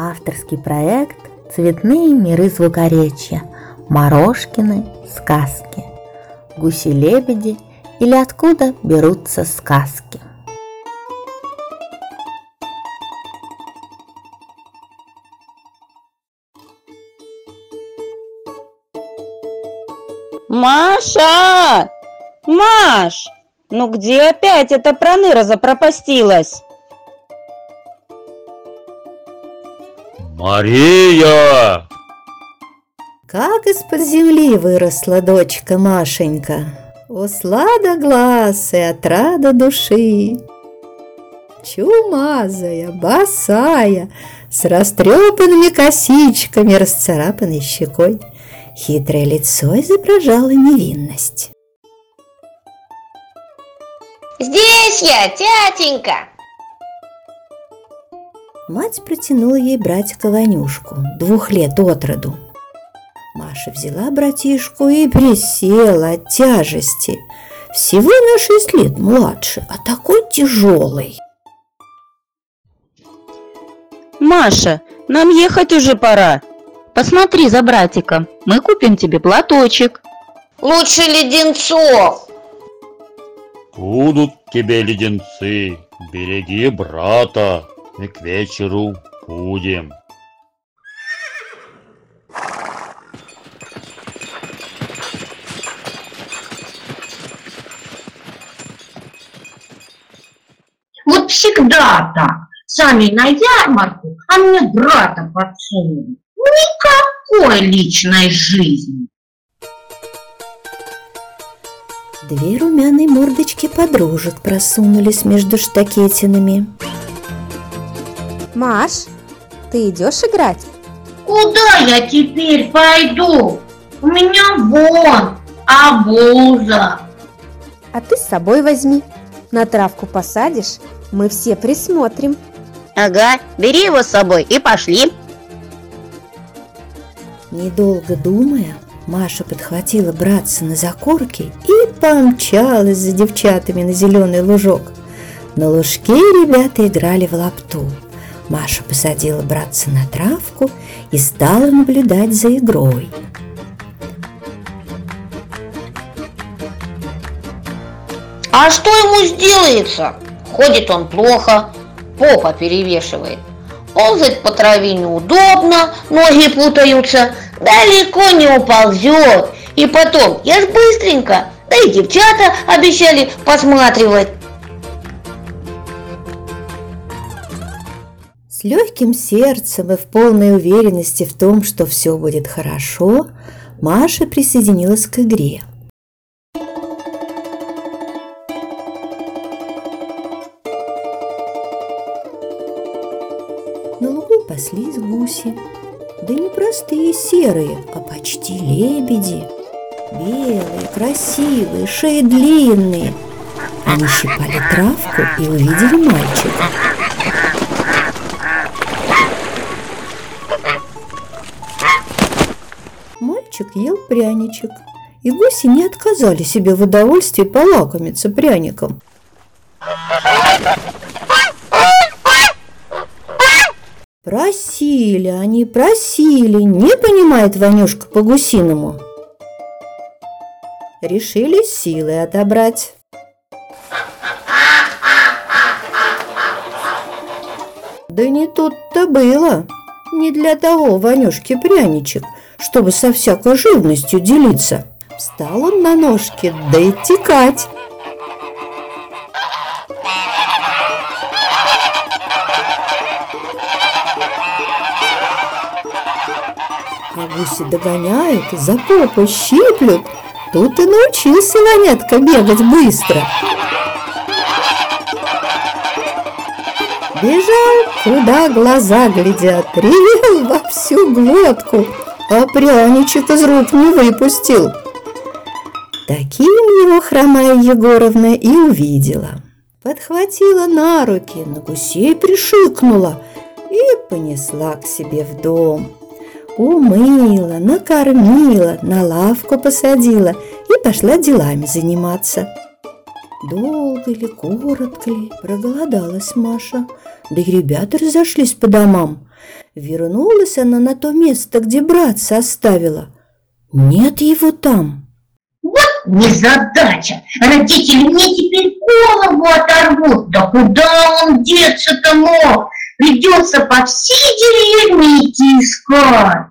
Авторский проект «Цветные миры звукоречья», Морошкины сказки, «Гуси-лебеди» или «Откуда берутся сказки». Маша! Маш! Ну где опять эта проныра запропастилась? Мария! Как из-под земли выросла дочка Машенька, о сладоглаз и отрада души. Чумазая, босая, с растрепанными косичками, расцарапанной щекой, хитрое лицо изображало невинность. Здесь я, тятенька! Мать протянула ей братика Ванюшку, 2 лет от роду. Маша взяла братишку и присела от тяжести. Всего на 6 лет младше, а такой тяжелый. Маша, нам ехать уже пора. Посмотри за братиком, мы купим тебе платочек. Лучше леденцов! Будут тебе леденцы, береги брата, и к вечеру будем. Вот всегда так. Сами на ярмарку, а мне брата подсунули. Никакой личной жизни. 2 румяные мордочки подружек просунулись между штакетинами. Маш, ты идешь играть? Куда я теперь пойду? У меня вон обуза. А ты с собой возьми. На травку посадишь, мы все присмотрим. Ага, бери его с собой и пошли. Недолго думая, Маша подхватила братца на закорки и помчалась за девчатами на зеленый лужок. На лужке ребята играли в лапту. Маша посадила братца на травку и стала наблюдать за игрой. А что ему сделается? Ходит он плохо, попа перевешивает. Ползать по траве неудобно, ноги путаются, далеко не уползет. И потом, я ж быстренько, да и девчата обещали посматривать. С легким сердцем и в полной уверенности в том, что все будет хорошо, Маша присоединилась к игре. На лугу паслись гуси, да не простые серые, а почти лебеди. Белые, красивые, шеи длинные. Они щипали травку и увидели мальчика. Мальчик ел пряничек, и гуси не отказали себе в удовольствии полакомиться пряником. Просили они, просили, не понимает Ванюшка по-гусиному. Решили силой отобрать. Да не тут-то было. Не для того Ванюшке пряничек, чтобы со всякой живностью делиться. Встал он на ножки, да и текать. А гуси догоняют, за попу щиплют. Тут и научился Ванятка бегать быстро. Бежал, куда глаза глядят, ревел во всю глотку, а пряничек из рук не выпустил. Таким его хромая Егоровна и увидела. Подхватила на руки, на гусей пришикнула и понесла к себе в дом. Умыла, накормила, на лавку посадила и пошла делами заниматься. Долго ли, коротко ли, проголодалась Маша, да и ребята разошлись по домам. Вернулась она на то место, где братца оставила. Нет его там. Незадача. Родители мне теперь голову оторвут. Да куда он деться-то мог? Придется по всей деревне идти искать.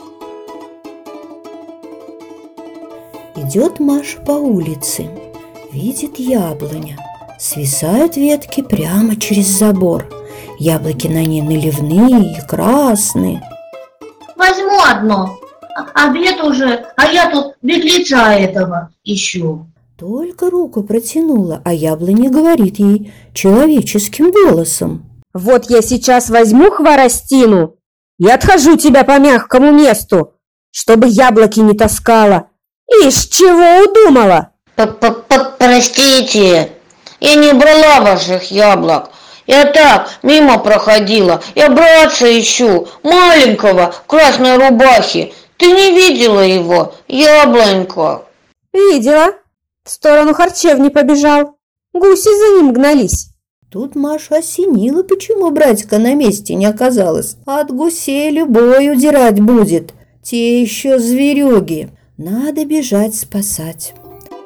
Идет Маша по улице. Видит яблоня. Свисают ветки прямо через забор. Яблоки на ней наливные и красные. Возьму одно. Обед уже, а я тут беглеца этого ищу. Только руку протянула, а яблоня говорит ей человеческим голосом. Вот я сейчас возьму хворостину и отхожу тебя по мягкому месту, чтобы яблоки не таскала. Ишь, чего удумала? Простите, я не брала ваших яблок. Я так, мимо проходила. Я братца ищу, маленького, в красной рубахе. Ты не видела его, яблонько? Видела. В сторону харчевни побежал. Гуси за ним гнались. Тут Машу осенило, почему братика на месте не оказалось. От гусей любой удирать будет. Те еще зверюги. Надо бежать спасать.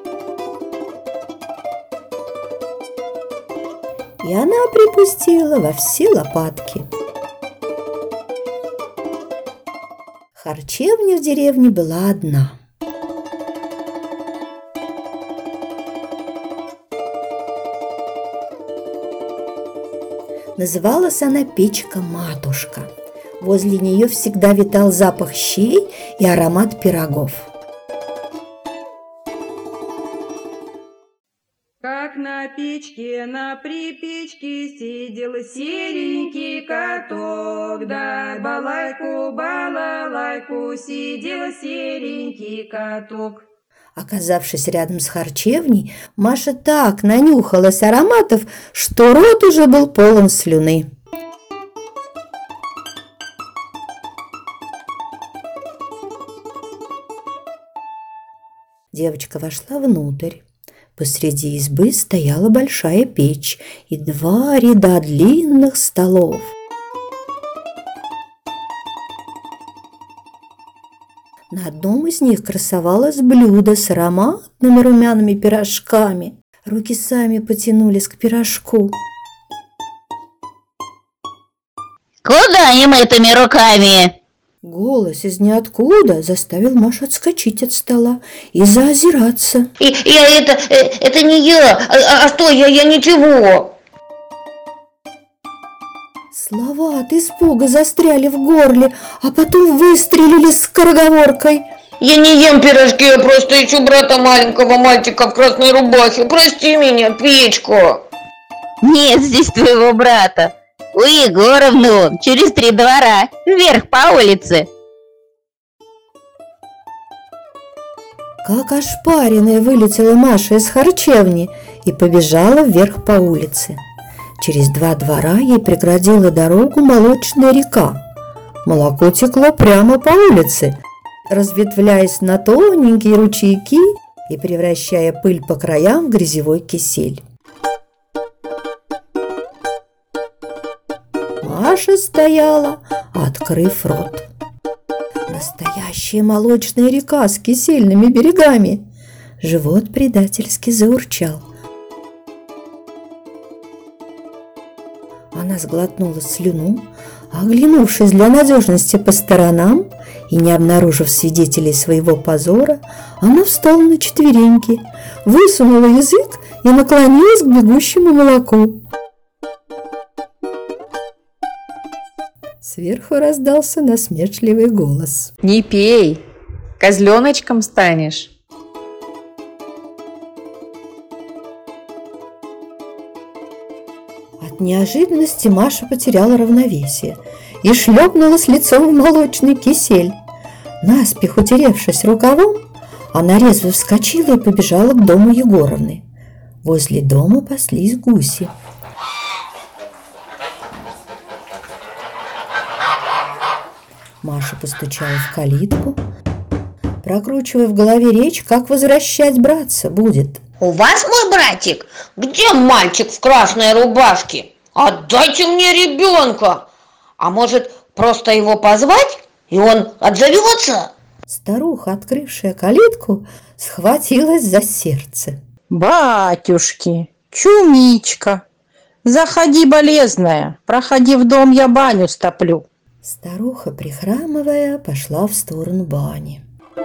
И она припустила во все лопатки. Харчевня в деревне была одна. Называлась она печка-матушка. Возле нее всегда витал запах щей и аромат пирогов. Как на печке, на припечке сидел серенький каток, да балалайку, сидел серенький каток. Оказавшись рядом с харчевней, Маша так нанюхалась ароматов, что рот уже был полон слюны. Девочка вошла внутрь. Посреди избы стояла большая печь и 2 ряда длинных столов. На одном из них красовалось блюдо с ароматными румяными пирожками. Руки сами потянулись к пирожку. Куда им этими руками? Голос из ниоткуда заставил Машу отскочить от стола и заозираться. Это не я, а что, я ничего. Слова от испуга застряли в горле, а потом выстрелили скороговоркой. Я не ем пирожки, я просто ищу брата маленького мальчика в красной рубахе. Прости меня, печку. Нет здесь твоего брата. У Егоровны он, через 3 двора, вверх по улице. Как ошпаренная вылетела Маша из харчевни и побежала вверх по улице. Через 2 двора ей преградила дорогу молочная река. Молоко текло прямо по улице, разветвляясь на тоненькие ручейки и превращая пыль по краям в грязевой кисель. Маша стояла, открыв рот. Настоящая молочная река с кисельными берегами. Живот предательски заурчал. Она сглотнула слюну, оглянувшись для надежности по сторонам и не обнаружив свидетелей своего позора, она встала на четвереньки, высунула язык и наклонилась к бегущему молоку. Сверху раздался насмешливый голос. Не пей, козленочком станешь. От неожиданности Маша потеряла равновесие и шлепнулась лицом в молочный кисель. Наспех утеревшись рукавом, она резво вскочила и побежала к дому Егоровны. Возле дома паслись гуси. Маша постучала в калитку, прокручивая в голове речь, как возвращать братца будет. У вас мой братик? Где мальчик в красной рубашке? Отдайте мне ребенка! А может, Просто его позвать, и он отзовется. Старуха, открывшая калитку, схватилась за сердце. Батюшки, чумичка, заходи, болезная, проходи в дом, я баню стоплю. Старуха, прихрамывая, пошла в сторону бани.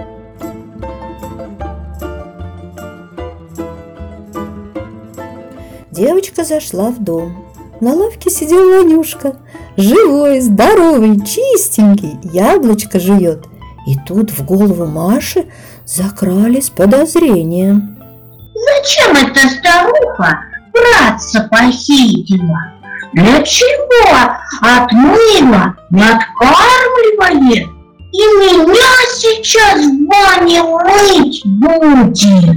Девочка зашла в дом. На лавке сидел Ванюшка, живой, здоровый, чистенький, яблочко жует. И тут в голову Маши закрались подозрения. Зачем эта старуха братца похитила? Для чего отмыла, не откармливает? И меня сейчас в бане мыть будет.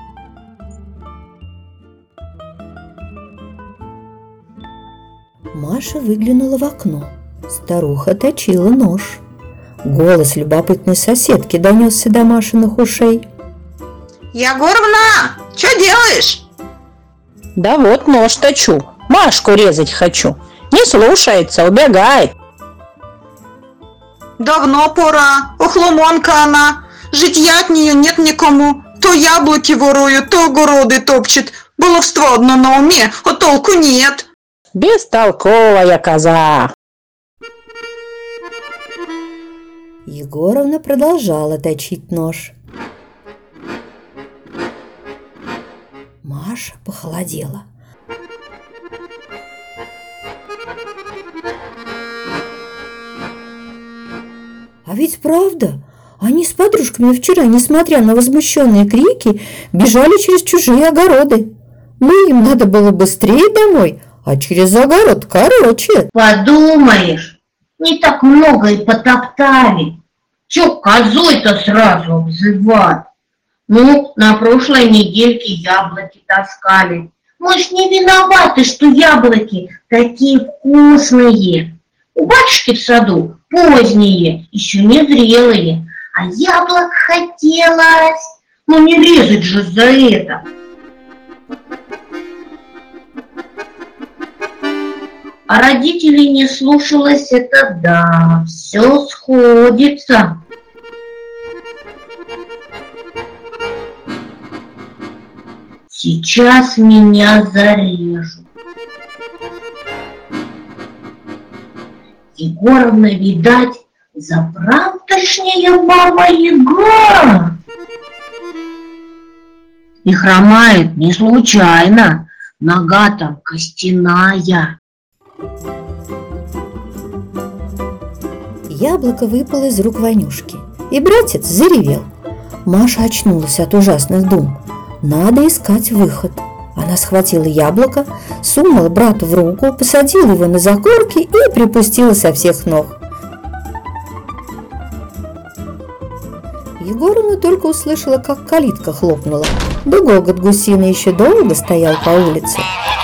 Маша выглянула в окно. Старуха точила нож. Голос любопытной соседки донесся до Машиных ушей. Егоровна, что делаешь? Да вот нож точу, Машку резать хочу. Не слушается, убегает. Давно пора, охломонка она. Житья от нее нет никому. То яблоки ворует, то огороды топчет. Баловство одно на уме, а толку нет. Бестолковая коза. Егоровна продолжала точить нож. Маша похолодела. А ведь правда, они с подружками вчера, несмотря на возмущенные крики, бежали через чужие огороды. Ну, им надо было быстрее домой, а через огород короче. Подумаешь, не так много и потоптали. Чё козой-то сразу обзывать? Ну, на прошлой недельке яблоки таскали. Мы ж не виноваты, что яблоки такие вкусные. У батюшки в саду поздние, еще не зрелые. А яблок хотелось. Ну не резать же за это. А родителей не слушалась, это да, все сходится. Сейчас меня зарежут. Егоровна, видать, заправдошняя баба Яга. И хромает не случайно, нога там костяная. Яблоко выпало из рук Ванюшки, и братец заревел. Маша очнулась от ужасных дум. Надо искать выход. Она схватила яблоко, сунула брату в руку, посадила его на закорки и припустила со всех ног. Егоровна только услышала, как калитка хлопнула, да гогот гусиный еще долго стоял по улице.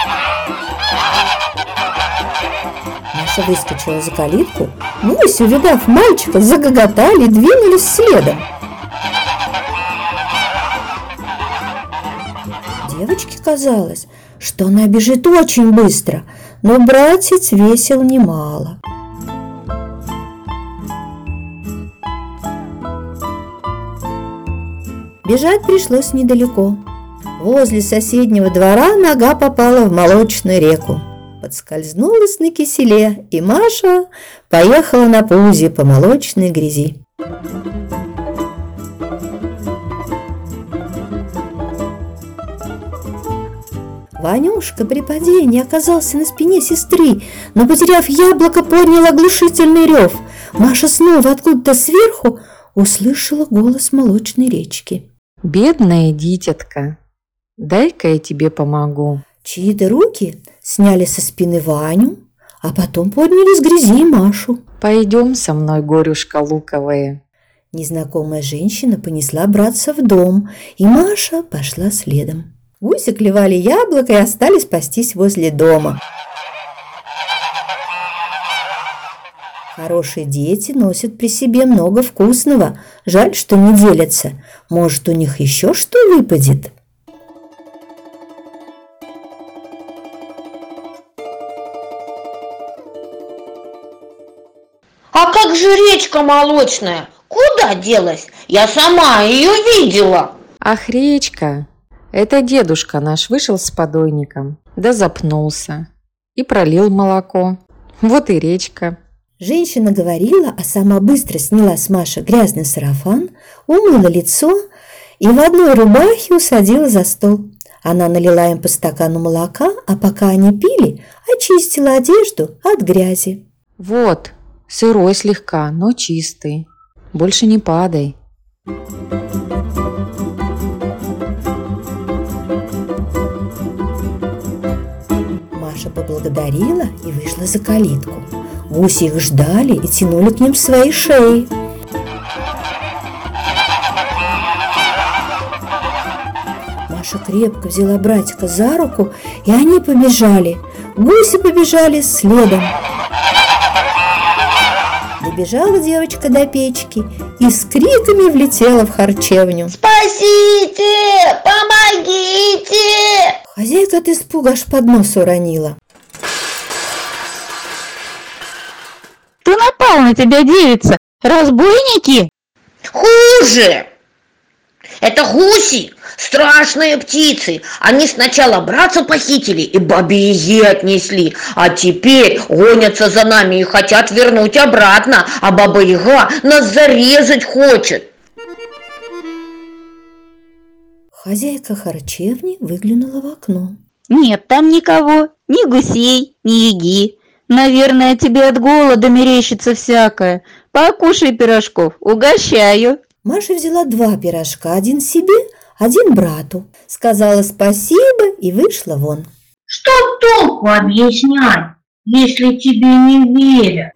Маша выскочила за калитку, гуси, увидав мальчика, загоготали и двинулись следом. Девочке казалось, что она бежит очень быстро, но братец весил немало. Бежать пришлось недалеко. Возле соседнего двора нога попала в молочную реку. Подскользнулась на киселе, и Маша поехала на пузе по молочной грязи. Ванюшка при падении оказался на спине сестры, но, потеряв яблоко, поднял оглушительный рев. Маша снова откуда-то сверху услышала голос молочной речки. Бедная дитятка, дай-ка я тебе помогу. Чьи-то руки сняли со спины Ваню, а потом подняли с грязи Машу. Пойдем со мной, горюшка луковая. Незнакомая женщина понесла братца в дом, и Маша пошла следом. Гуси клевали яблоко и остались пастись возле дома. Хорошие дети носят при себе много вкусного. Жаль, что не делятся. Может, у них еще что выпадет? А как же речка молочная? Куда делась? Я сама ее видела. Ах, речка! Это дедушка наш вышел с подойником, да запнулся и пролил молоко. Вот и речка. Женщина говорила, а сама быстро сняла с Маши грязный сарафан, умыла лицо и в одной рубахе усадила за стол. Она налила им по стакану молока, а пока они пили, очистила одежду от грязи. Вот, сырой слегка, но чистый. Больше не падай. Маша поблагодарила и вышла за калитку. Гуси их ждали и тянули к ним свои шеи. Маша крепко взяла братика за руку, и они побежали. Гуси побежали следом. Добежала девочка до печки и с криками влетела в харчевню. Спасите! Помогите! Хозяйка от испуга аж поднос уронила. Кто напал на тебя, девица? Разбойники? Хуже! Это гуси, страшные птицы. Они сначала братца похитили и бабе Яге отнесли, а теперь гонятся за нами и хотят вернуть обратно, а баба Яга нас зарезать хочет. Хозяйка харчевни выглянула в окно. Нет там никого, ни гусей, ни яги. Наверное, тебе от голода мерещится всякое. Покушай пирожков, угощаю. Маша взяла 2 пирожка, один себе, один брату. Сказала спасибо и вышла вон. Что толку объяснять, если тебе не верят?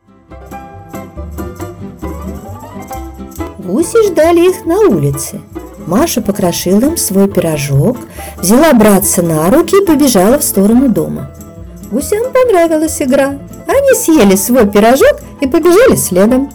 Гуси ждали их на улице. Маша покрошила им свой пирожок, взяла братца на руки и побежала в сторону дома. Гусям понравилась игра. Они съели свой пирожок и побежали следом.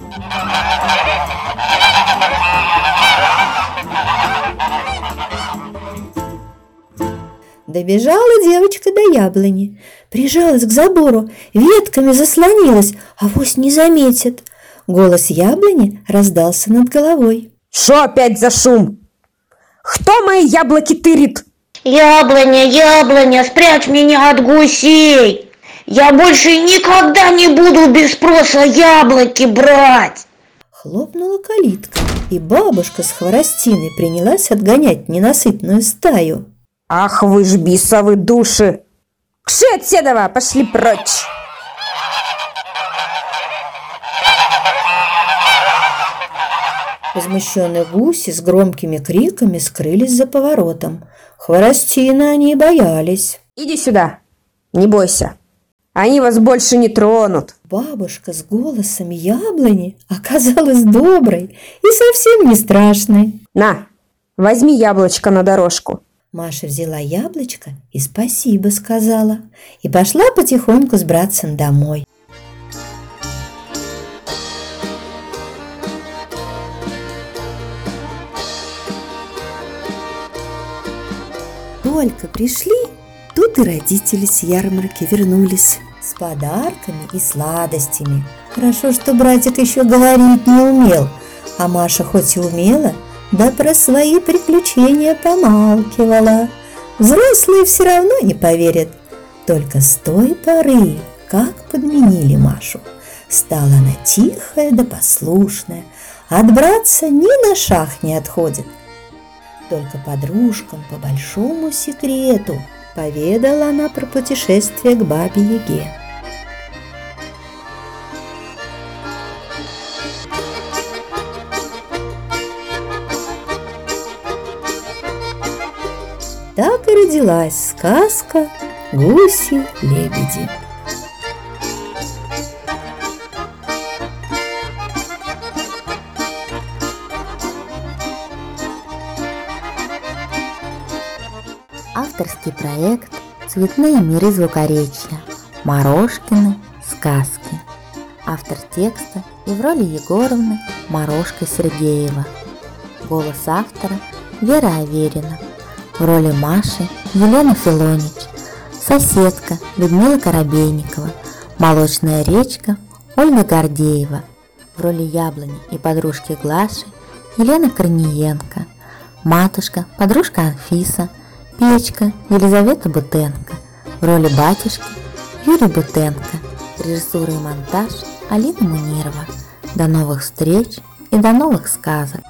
Добежала девочка до яблони, прижалась к забору, ветками заслонилась, авось не заметит. Голос яблони раздался над головой. Что опять за шум? Кто мои яблоки тырит? Яблоня, яблоня, спрячь меня от гусей. Я больше никогда не буду без спроса яблоки брать. Хлопнула калитка, и бабушка с Хворостиной принялась отгонять ненасытную стаю. Ах вы ж бисовы души! Кши от седова, пошли прочь! Возмущенные гуси с громкими криками скрылись за поворотом. Хворостина они боялись. Иди сюда, не бойся, они вас больше не тронут. Бабушка с голосом яблони оказалась доброй и совсем не страшной. На, возьми яблочко на дорожку. Маша взяла яблочко и спасибо сказала, и пошла потихоньку с братцем домой. Только пришли, тут и родители с ярмарки вернулись с подарками и сладостями. Хорошо, что братик еще говорить не умел, а Маша хоть и умела, да про свои приключения помалкивала. Взрослые все равно не поверят. Только с той поры, как подменили Машу, стала она тихая да послушная, от братца ни на шаг не отходит. Только подружкам по большому секрету поведала она про путешествие к бабе Яге. Так и родилась сказка «Гуси-лебеди». Авторский проект «Цветные миры звукоречия. Морошкины сказки». Автор текста Евролия Егоровна Морошка Сергеева. Голос автора Вера Аверина. В роли Маши Елена Филонич. Соседка Людмила Коробейникова. Молочная речка Ольга Гордеева. В роли яблони и подружки Глаши Елена Корниенко, матушка, подружка Анфиса, Печка Елизавета Бутенко. В роли батюшки Юрий Бутенко. Режиссура и монтаж Алина Мунирова. До новых встреч и до новых сказок!